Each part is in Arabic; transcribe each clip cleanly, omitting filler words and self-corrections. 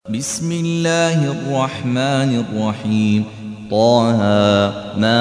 بسم الله الرحمن الرحيم. طه ما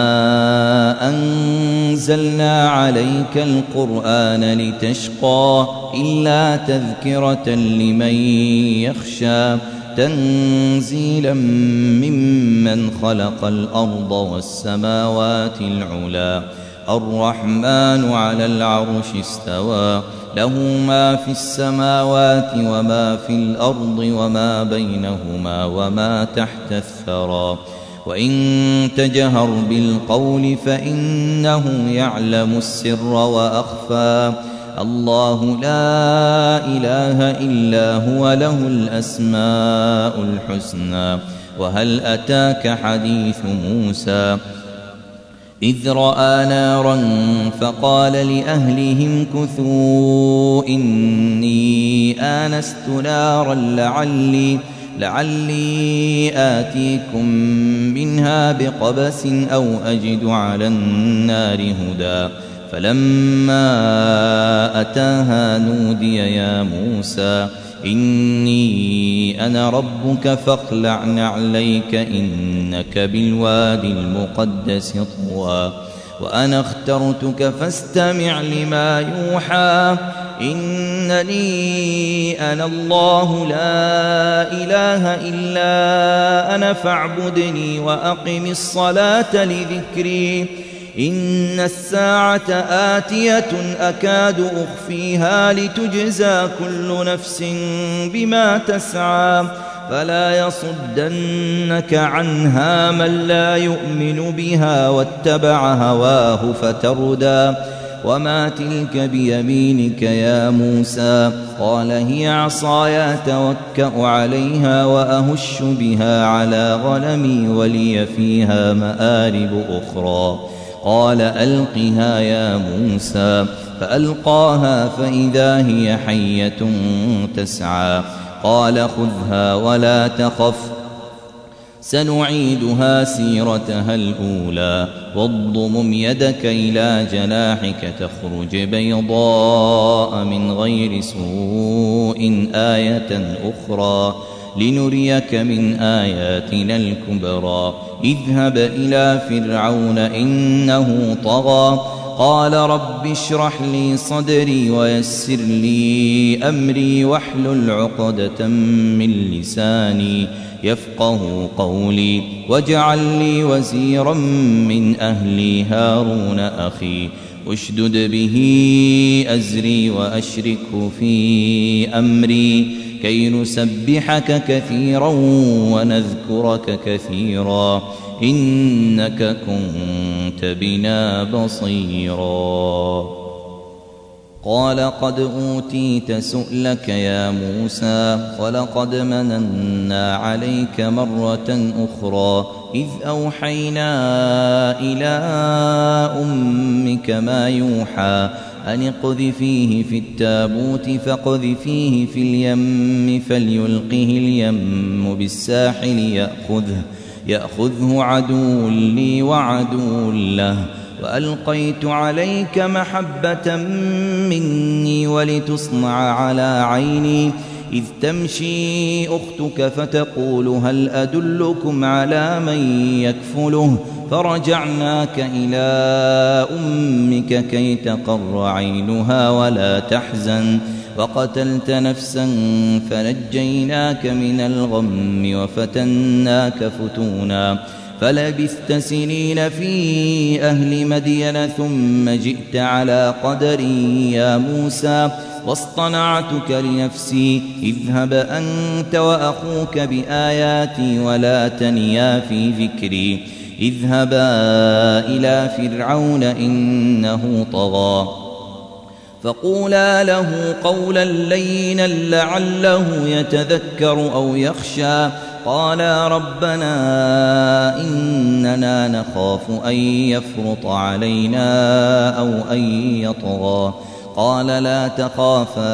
أنزلنا عليك القرآن لتشقى إلا تذكرة لمن يخشى تنزيلا ممن خلق الأرض والسماوات العلى الرحمن على العرش استوى له ما في السماوات وما في الأرض وما بينهما وما تحت الثرى وإن تجهر بالقول فإنه يعلم السر وأخفى الله لا إله إلا هو له الأسماء الحسنى. وهل أتاك حديث موسى إذ رأى نارا فقال لأهلهم كثوا إني آنست نارا لعلي آتيكم منها بقبس أو أجد على النار هدى فلما أتاها نودي يا موسى إني أنا ربك فاخلع نعليك إنك بالوادي المقدس طوى وأنا اخترتك فاستمع لما يوحى إنني أنا الله لا إله إلا أنا فاعبدني وأقم الصلاة لذكري إن الساعة آتية أكاد أخفيها لتجزى كل نفس بما تسعى فلا يصدنك عنها من لا يؤمن بها واتبع هواه فتردى وما تلك بيمينك يا موسى قال هي عصاي أتوكأ عليها وأهش بها على غنمي ولي فيها مآرب أخرى قال ألقها يا موسى فألقاها فإذا هي حية تسعى قال خذها ولا تخف سنعيدها سيرتها الأولى واضمم يدك إلى جناحك تخرج بيضاء من غير سوء آية أخرى لنريك من آياتنا الكبرى اذهب إلى فرعون إنه طغى قال رب اشرح لي صدري ويسر لي أمري واحلل عقدة من لساني يفقه قولي واجعل لي وزيرا من أهلي هارون أخي اشدد به أزري وأشركه في أمري كي نسبحك كثيرا ونذكرك كثيرا إنك كنت بنا بصيرا قال قد أوتيت سؤلك يا موسى ولقد مننا عليك مرة أخرى إذ أوحينا إلى أمك ما يوحى أن اقذفيه في التابوت فاقذفيه في اليم فليلقه اليم بالساحل يأخذه عدو لي وعدو له وألقيت عليك محبة مني ولتصنع على عيني إذ تمشي أختك فتقول هل أدلكم على من يكفله فرجعناك إلى أمك كي تقر عينها ولا تحزن وقتلت نفسا فنجيناك من الغم وفتناك فتونا فلبثت سنين في أهل مدين ثم جئت على قدري يا موسى واصطنعتك لنفسي اذهب أنت وأخوك بآياتي ولا تنيا في ذكري اذهبا إلى فرعون إنه طغى فقولا له قولا لينا لعله يتذكر أو يخشى قالا ربنا إننا نخاف أن يفرط علينا أو أن يطغى قال لا تخافا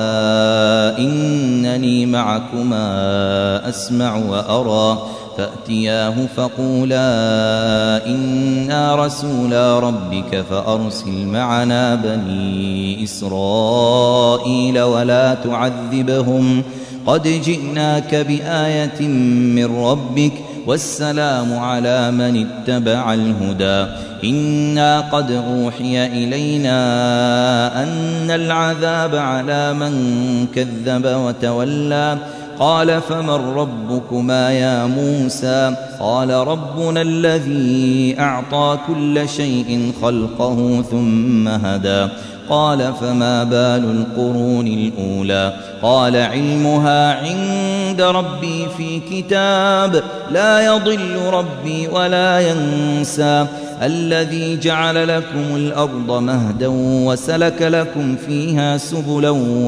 إنني معكما أسمع وأرى فأتياه فقولا إنا رسولا ربك فأرسل معنا بني إسرائيل ولا تعذبهم قد جئناك بآية من ربك والسلام على من اتبع الهدى إنا قد أوحي إلينا أن العذاب على من كذب وتولى قال فمن ربكما يا موسى قال ربنا الذي أعطى كل شيء خلقه ثم هدى قال فما بال القرون الأولى قال علمها عند ربي في كتاب لا يضل ربي ولا ينسى الذي جعل لكم الأرض مهدا وسلك لكم فيها سبلا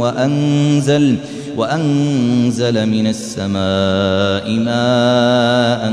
وأنزل من السماء ماء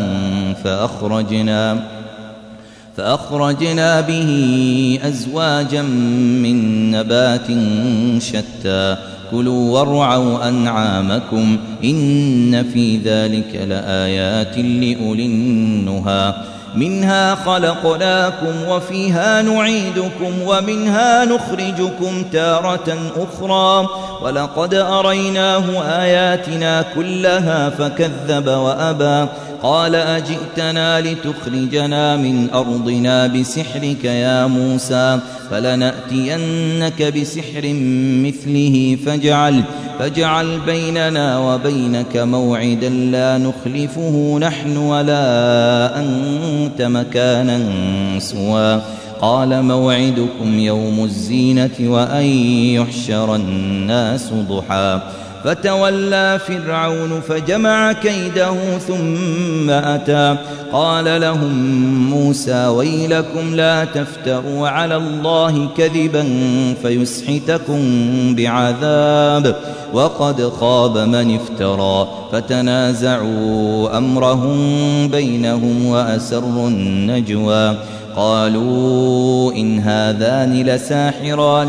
فأخرجنا به أزواجا من نبات شتى كلوا وارعوا أنعامكم إن في ذلك لآيات لأولي النهى منها خلقناكم وفيها نعيدكم ومنها نخرجكم تارة أخرى ولقد أريناه آياتنا كلها فكذب وأبى قال أجئتنا لتخرجنا من أرضنا بسحرك يا موسى فلنأتينك بسحر مثله فاجعل بيننا وبينك موعدا لا نخلفه نحن ولا أنت مكانا سوى قال موعدكم يوم الزينة وأن يحشر الناس ضحى فتولى فرعون فجمع كيده ثم أتى قال لهم موسى ويلكم لا تفتروا على الله كذبا فيسحتكم بعذاب وقد خاب من افترى فتنازعوا أمرهم بينهم وأسروا النجوى قالوا إن هذان لساحران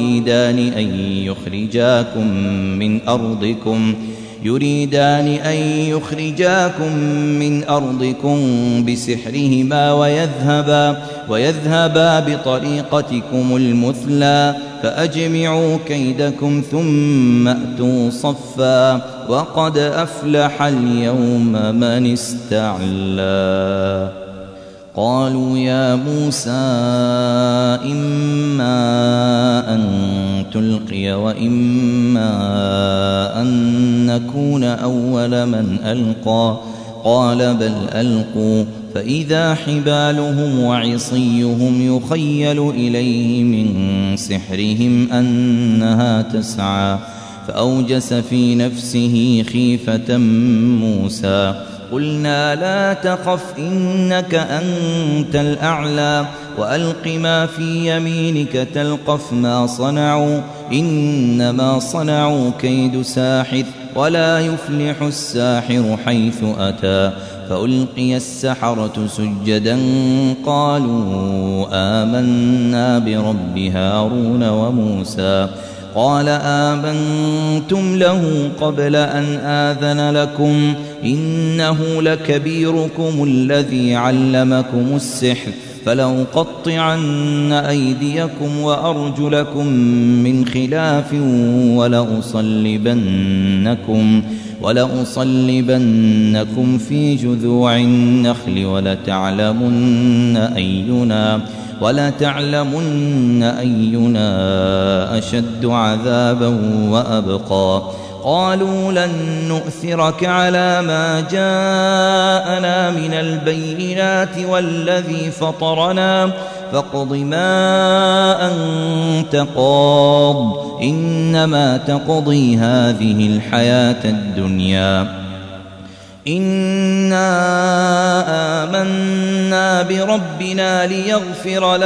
يريدان أن يخرجاكم من أرضكم بسحرهما ويذهبا بطريقتكم المثلى فأجمعوا كيدكم ثم أتوا صفا وقد أفلح اليوم من استعلى قالوا يا موسى إما أن تلقي وإما أن نكون أول من ألقى قال بل ألقوا فإذا حبالهم وعصيهم يخيل إليه من سحرهم أنها تسعى فأوجس في نفسه خيفة موسى قلنا لا تخف إنك أنت الأعلى وألق ما في يمينك تلقف ما صنعوا إنما صنعوا كيد ساحر ولا يفلح الساحر حيث أتى فألقي السحرة سجدا قالوا آمنا برب هارون وموسى قال آمنتم له قبل أن آذن لكم إنه لكبيركم الذي علمكم السحر فلأقطعن أيديكم وأرجلكم من خلاف ولأصلبنكم في جذوع النخل ولتعلمن أينا أشد عذابا وأبقى قالوا لن نؤثرك على ما جاءنا من البينات والذي فطرنا فاقض ما أنت قاض إنما تقضي هذه الحياة الدنيا إنا آمنا بربنا ليغفر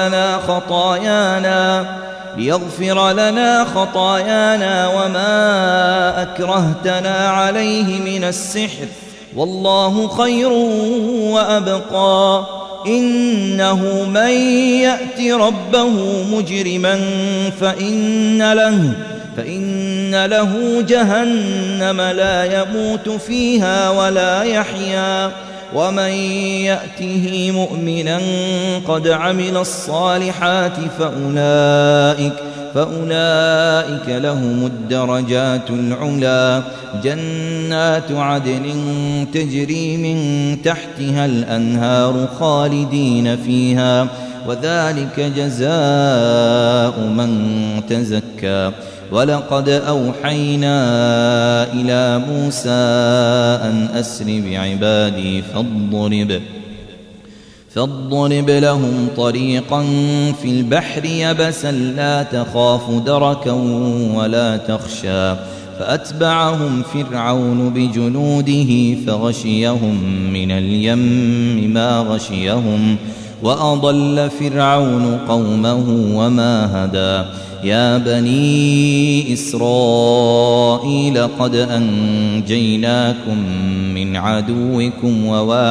لنا خطايانا وما أكرهتنا عليه من السحر والله خير وأبقى إنه من يأت ربه مجرما فإن له جهنم لا يموت فيها ولا يحيا ومن فأولئك لهم الدرجات العلا جنات عدن تجري من تحتها الأنهار خالدين فيها وذلك جزاء من تزكى ولقد أوحينا إلى موسى أن أسر بعبادي فاضرب لهم طريقا في البحر يبسا لا تخاف دركا ولا تخشى فأتبعهم فرعون بجنوده فغشيهم من اليم ما غشيهم وأضل فرعون قومه وما هدى يا بني إسرائيل قد أنجيناكم من عدوكم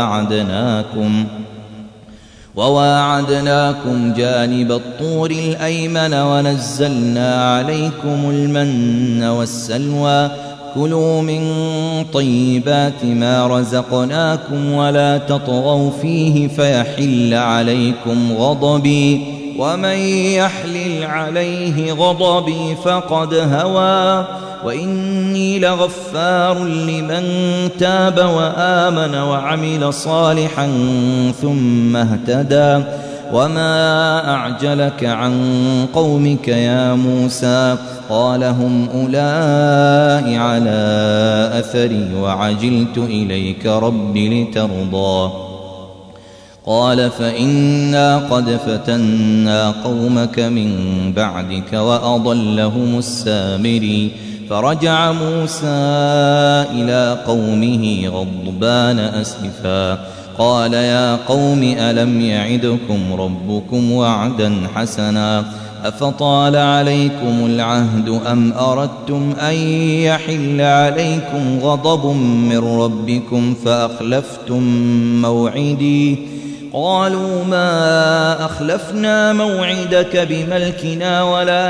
وواعدناكم جانب الطور الأيمن ونزلنا عليكم المن والسلوى كلوا من طيبات ما رزقناكم ولا تطغوا فيه فيحل عليكم غضبي ومن يحلل عليه غضبي فقد هوى وإني لغفار لمن تاب وآمن وعمل صالحا ثم اهتدى وما أعجلك عن قومك يا موسى قال هم أولئك على أثري وعجلت إليك رب لترضى قال فإنا قد فتنا قومك من بعدك وأضلهم السامري فرجع موسى إلى قومه غضبان أسفا قال يا قوم ألم يعدكم ربكم وعدا حسنا أفطال عليكم العهد أم أردتم أن يحل عليكم غضب من ربكم فأخلفتم موعدي قالوا ما أخلفنا موعدك بملكنا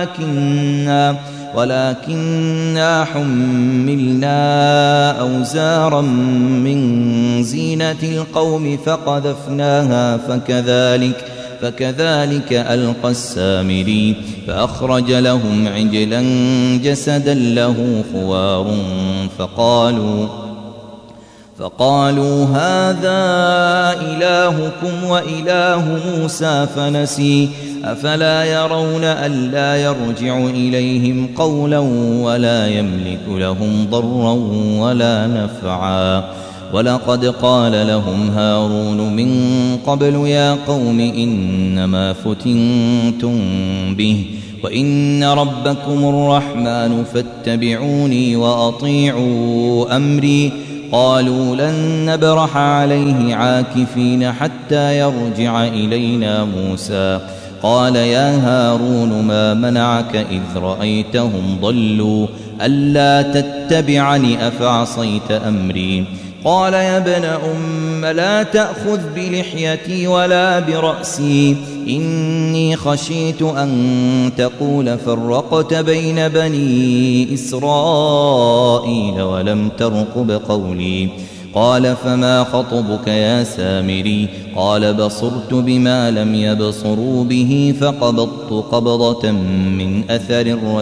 ولكننا حملنا أوزارا من زينة القوم فقذفناها فكذلك ألقى السامري فأخرج لهم عجلا جسدا له خوار فقالوا هذا إلهكم وإله موسى فنسي أفلا يرون ألا يرجع إليهم قولا ولا يملك لهم ضرا ولا نفعا ولقد قال لهم هارون من قبل يا قوم إنما فتنتم به وإن ربكم الرحمن فاتبعوني وأطيعوا أمري قالوا لن نبرح عليه عاكفين حتى يرجع إلينا موسى قال يا هارون ما منعك إذ رأيتهم ضلوا ألا تتبعني أفعصيت أمري قال يا ابن أم لا تأخذ بلحيتي ولا برأسي إني خشيت أن تقول فرقت بين بني إسرائيل ولم ترقب قولي قال فما خطبك يا سامري قال بصرت بما لم يبصروا به فقبضت قبضة من أثر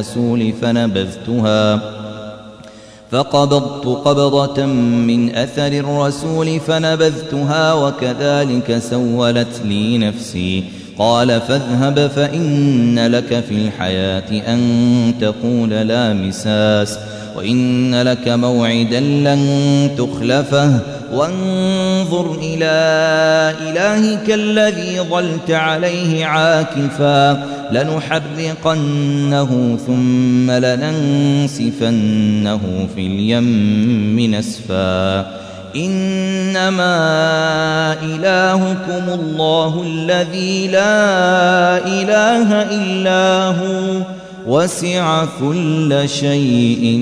الرسول فنبذتها وكذلك سولت لي نفسي قال فاذهب فإن لك في الحياة أن تقول لا مساس وإن لك موعدا لن تخلفه وانظر إلى إلهك الذي ظلت عليه عاكفا لنحرقنه ثم لننسفنه في اليم نسفا إنما إلهكم الله الذي لا إله إلا هو وسع كل شيء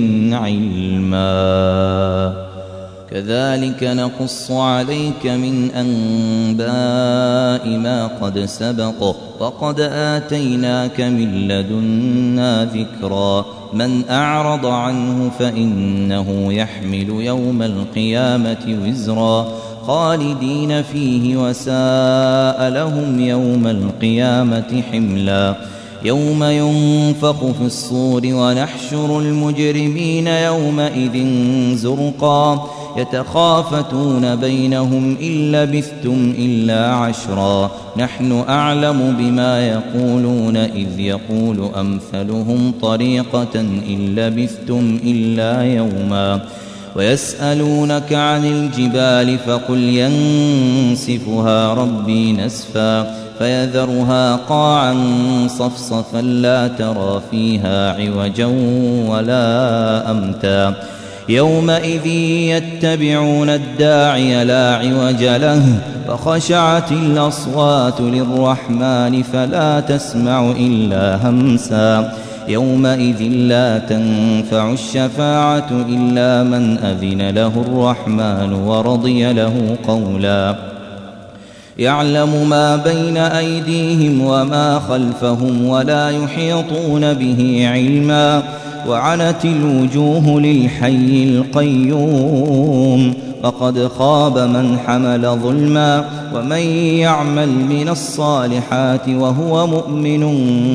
علما كذلك نقص عليك من أنباء ما قد سبق وقد آتيناك من لدنا ذكرا من أعرض عنه فإنه يحمل يوم القيامة وزرا خالدين فيه وساء لهم يوم القيامة حملا يوم ينفخ في الصور ونحشر المجرمين يومئذ زرقا يتخافتون بينهم إن لبثتم إلا عشرا نحن أعلم بما يقولون إذ يقول أمثلهم طريقة إن لبثتم إلا يوما ويسألونك عن الجبال فقل ينسفها ربي نسفا فيذرها قاعا صفصفا لا ترى فيها عوجا ولا أمتا يومئذ يتبعون الداعي لا عوج له فخشعت الأصوات للرحمن فلا تسمع إلا همسا يومئذ لا تنفع الشفاعة إلا من أذن له الرحمن ورضي له قولا يعلم ما بين أيديهم وما خلفهم ولا يحيطون به علما وعنت الوجوه للحي القيوم وقد خاب من حمل ظلما ومن يعمل من الصالحات وهو مؤمن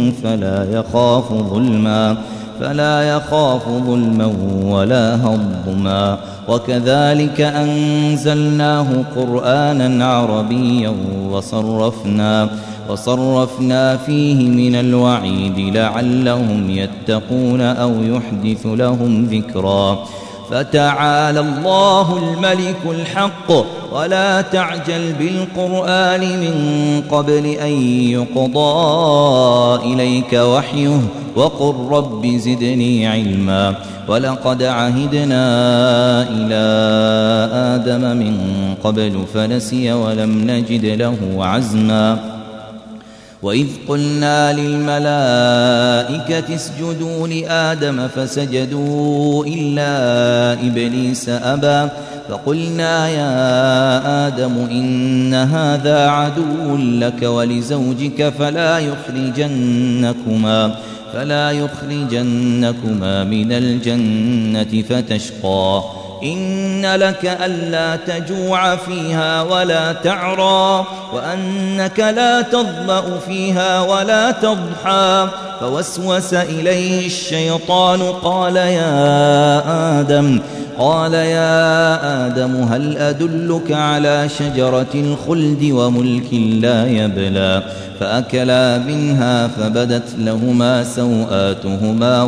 فلا يخاف ظلما ولا هضما وكذلك أنزلناه قرآنا عربيا وصرفنا فيه من الوعيد لعلهم يتقون أو يحدث لهم ذكرا فتعالى الله الملك الحق ولا تعجل بالقرآن من قبل أن يقضى إليك وحيه وقل رب زدني علما ولقد عهدنا إلى آدم من قبل فنسي ولم نجد له عزما وإذ قلنا للملائكة اسجدوا لآدم فسجدوا إلا إبليس أبى فقلنا يا آدم إن هذا عدو لك ولزوجك فلا يخرجنكما من الجنة فتشقى إن لك ألا تجوع فيها ولا تعرى وأنك لا تظمأ فيها ولا تضحى فوسوس إليه الشيطان قال يا آدم هل أدلك على شجرة الخلد وملك لا يبلى فأكلا منها فبدت لهما سوآتهما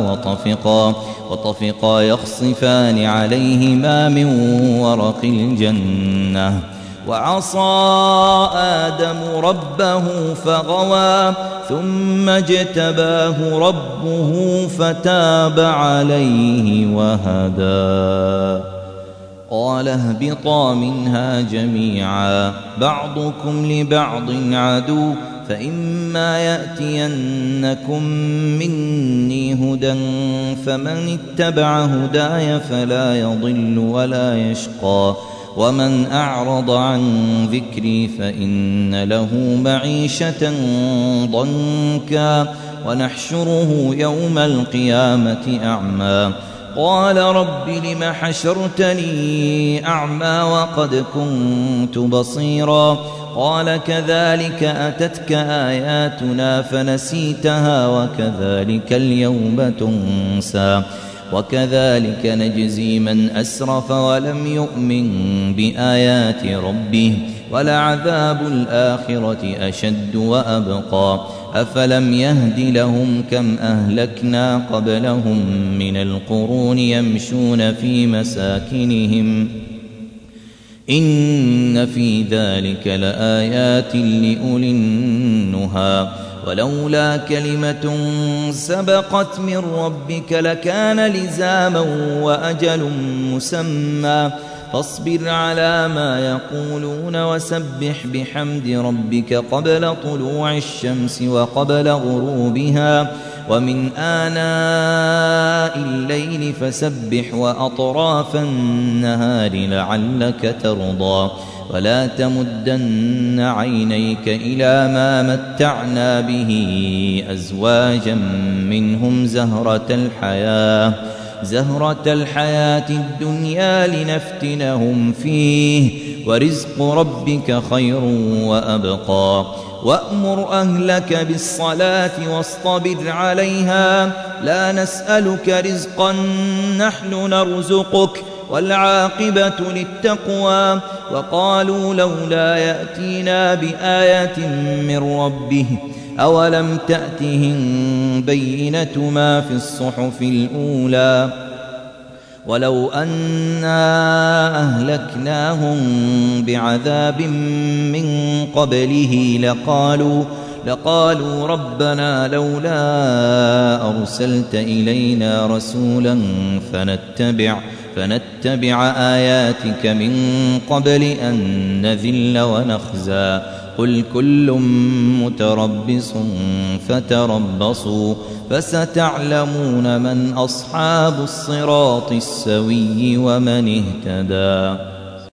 وطفقا يخصفان عليهما من ورق الجنة وعصى آدم ربه فغوى ثم اجتباه ربه فتاب عليه وهدى قال اهبطا منها جميعا بعضكم لبعض عدو فإما يأتينكم مني هدى فمن اتبع هداي فلا يضل ولا يشقى ومن أعرض عن ذكري فإن له معيشة ضنكا ونحشره يوم القيامة أعمى قال رب لم حشرتني أعمى وقد كنت بصيرا قال كذلك أتتك آياتنا فنسيتها وكذلك اليوم تنسى وكذلك نجزي من أسرف ولم يؤمن بآيات ربه ولعذاب الآخرة أشد وأبقى أفلم يهد لهم كم أهلكنا قبلهم من القرون يمشون في مساكنهم إن في ذلك لآيات لأولي النهى ولولا كلمة سبقت من ربك لكان لزاما وأجل مسمى فاصبر على ما يقولون وسبح بحمد ربك قبل طلوع الشمس وقبل غروبها ومن آناء الليل فسبح وأطراف النهار لعلك ترضى ولا تمدن عينيك إلى ما متعنا به أزواجا منهم زهرة الحياة الدنيا لنفتنهم فيه ورزق ربك خير وأبقى وأمر أهلك بالصلاة واصطبر عليها لا نسألك رزقا نحن نرزقك والعاقبة للتقوى وقالوا لولا يأتينا بآية من ربه أولم تأتهم بينة ما في الصحف الأولى ولو أنا أهلكناهم بعذاب من قبله لقالوا ربنا لولا أرسلت إلينا رسولا فنتبع آياتك من قبل أن نذل ونخزى قل كل متربص فتربصوا فستعلمون من أصحاب الصراط السوي ومن اهتدى.